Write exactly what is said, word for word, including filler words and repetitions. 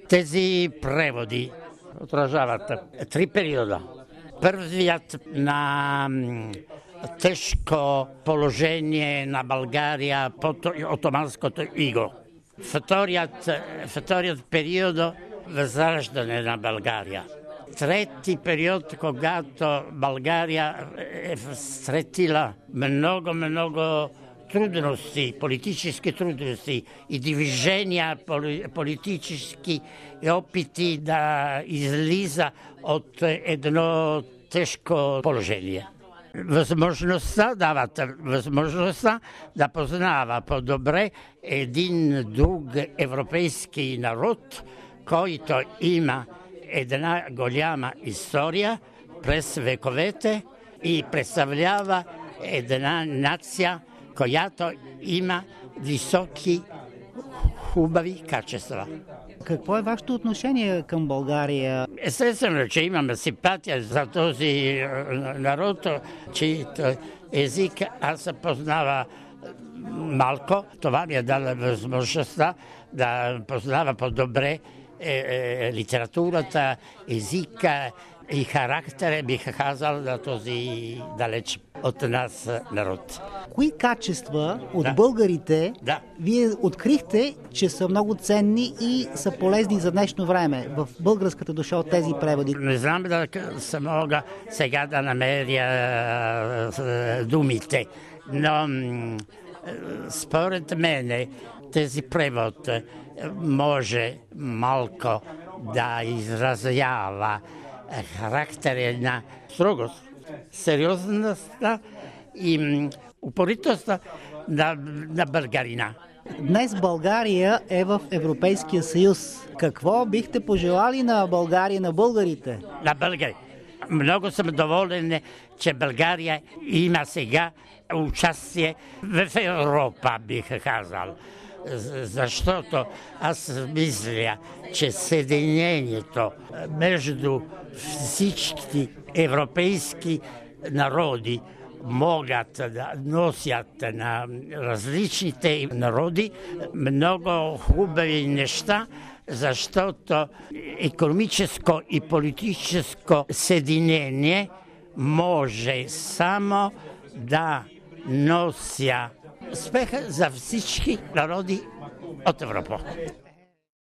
Тези преводи отражават три периода. Първият на тежко положение на България под отоманското иго. Вторият, вторият период възраждане на България. Трети период, когато България е сретила много-много трудности, политически трудности и движения политически опити да излиза от едно тежко положение. Възможността дават възможността да познава по-добре един друг европейски народ, който има една голяма история през вековете и представлява една нация, която има високи, хубави качества. Какво е вашето отношение към България? Естествено, че имаме симпатия за този народ, чието език аз познава малко. Това ми е дала възможността да познава по-добре е, е, литературата, езика и характера, бих казал, на този далеч от нас народ. Кои качества от да. българите да. вие открихте, че са много ценни и са полезни за днешно време в българската душа от тези преводи? Не знам да се мога сега да намеря думите, но според мене тези превод може малко да изразява характера на строгост, сериозността и упоритостта на, на българина. Днес България е в Европейския съюз. Какво бихте пожелали на България, на българите? На българи. Много съм доволен, че България има сега участие в Европа, бих казал. Защото аз мисля, че съединението между всички европейски народи могат да носят на различните народи много хубави неща, защото икономическо и политическо съединение може само да нося успеха за всички народи от Европа.